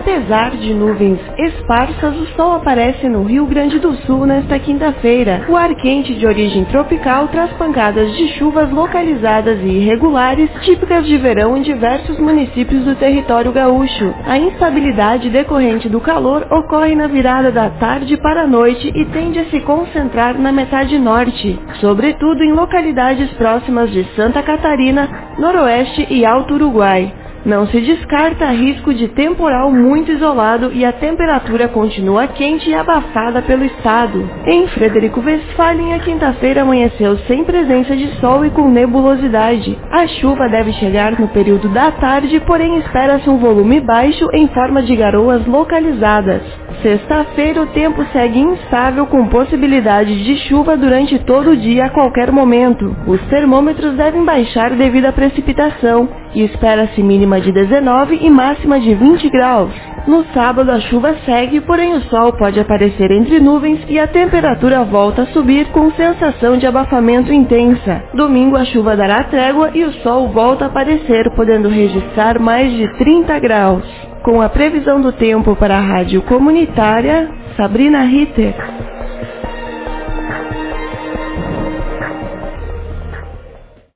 Apesar de nuvens esparsas, o sol aparece no Rio Grande do Sul nesta quinta-feira. O ar quente de origem tropical traz pancadas de chuvas localizadas e irregulares, típicas de verão em diversos municípios do território gaúcho. A instabilidade decorrente do calor ocorre na virada da tarde para a noite e tende a se concentrar na metade norte, sobretudo em localidades próximas de Santa Catarina, Noroeste e Alto Uruguai. Não se descarta risco de temporal muito isolado e a temperatura continua quente e abafada pelo estado. Em Frederico Westphalen, a quinta-feira amanheceu sem presença de sol e com nebulosidade. A chuva deve chegar no período da tarde, porém espera-se um volume baixo em forma de garoas localizadas. Sexta-feira, o tempo segue instável com possibilidade de chuva durante todo o dia a qualquer momento. Os termômetros devem baixar devido à precipitação e espera-se mínima de 19 e máxima de 20 graus. No sábado a chuva segue, porém o sol pode aparecer entre nuvens e a temperatura volta a subir com sensação de abafamento intensa. Domingo a chuva dará trégua e o sol volta a aparecer, podendo registrar mais de 30 graus. Com a previsão do tempo para a Rádio Comunitária, Sabrina Ritter.